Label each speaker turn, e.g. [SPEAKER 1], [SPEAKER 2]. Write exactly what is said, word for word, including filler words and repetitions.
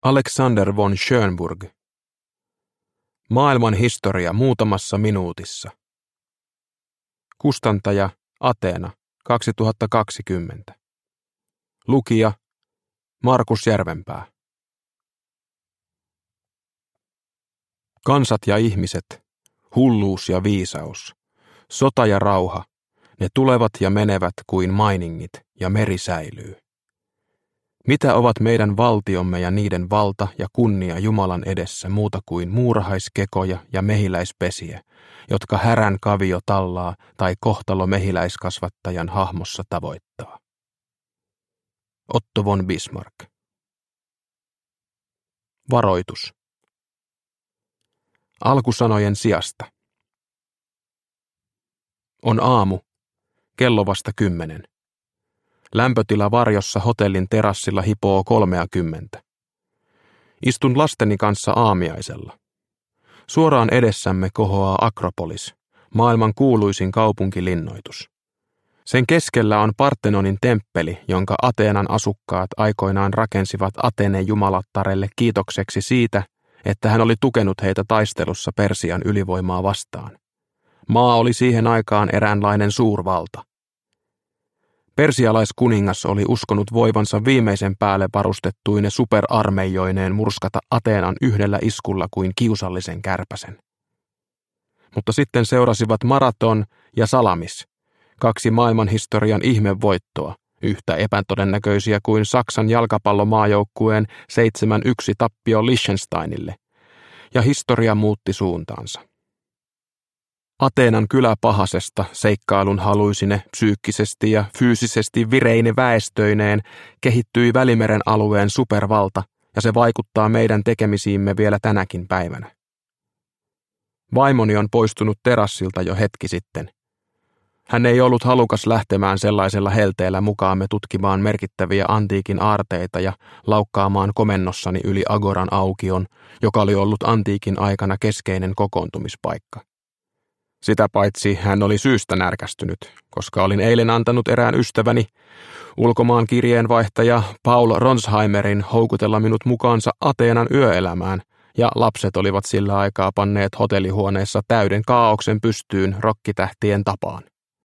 [SPEAKER 1] Alexander von Schönburg. Maailman historia muutamassa minuutissa. Kustantaja Ateena kaksituhattakaksikymmentä. Lukija Markus Järvenpää. Kansat ja ihmiset, hulluus ja viisaus, sota ja rauha, ne tulevat ja menevät kuin mainingit, ja meri säilyy. Mitä ovat meidän valtiomme ja niiden valta ja kunnia Jumalan edessä muuta kuin muurahaiskekoja ja mehiläispesiä, jotka härän kavio tallaa tai kohtalo mehiläiskasvattajan hahmossa tavoittaa? Otto von Bismarck. Varoitus. Alkusanojen sijasta. On aamu, kello vasta kymmenen. Lämpötila varjossa hotellin terassilla hipoo kolmeakymmentä. Istun lasteni kanssa aamiaisella. Suoraan edessämme kohoaa Akropolis, maailman kuuluisin kaupunkilinnoitus. Sen keskellä on Partenonin temppeli, jonka Ateenan asukkaat aikoinaan rakensivat Atene jumalattarelle kiitokseksi siitä, että hän oli tukenut heitä taistelussa Persian ylivoimaa vastaan. Maa oli siihen aikaan eräänlainen suurvalta. Persialaiskuningas oli uskonut voivansa viimeisen päälle varustettuine superarmeijoineen murskata Ateenan yhdellä iskulla kuin kiusallisen kärpäsen. Mutta sitten seurasivat Maraton ja Salamis, kaksi maailmanhistorian ihmevoittoa, yhtä epätodennäköisiä kuin Saksan jalkapallomaajoukkueen seitsemän yksi tappio Liechtensteinille, ja historia muutti suuntaansa. Ateenan kyläpahasesta seikkailun haluisine psyykkisesti ja fyysisesti vireine väestöineen kehittyi Välimeren alueen supervalta, ja se vaikuttaa meidän tekemisiimme vielä tänäkin päivänä. Vaimoni on poistunut terassilta jo hetki sitten. Hän ei ollut halukas lähtemään sellaisella helteellä mukaamme tutkimaan merkittäviä antiikin aarteita ja laukkaamaan komennossani yli Agoran aukion, joka oli ollut antiikin aikana keskeinen kokoontumispaikka. Sitä paitsi hän oli syystä närkästynyt, koska olin eilen antanut erään ystäväni, ulkomaan kirjeenvaihtaja Paul Ronsheimerin, houkutella minut mukaansa Ateenan yöelämään, ja lapset olivat sillä aikaa panneet hotellihuoneessa täyden kaaoksen pystyyn rokkitähtien tapaan.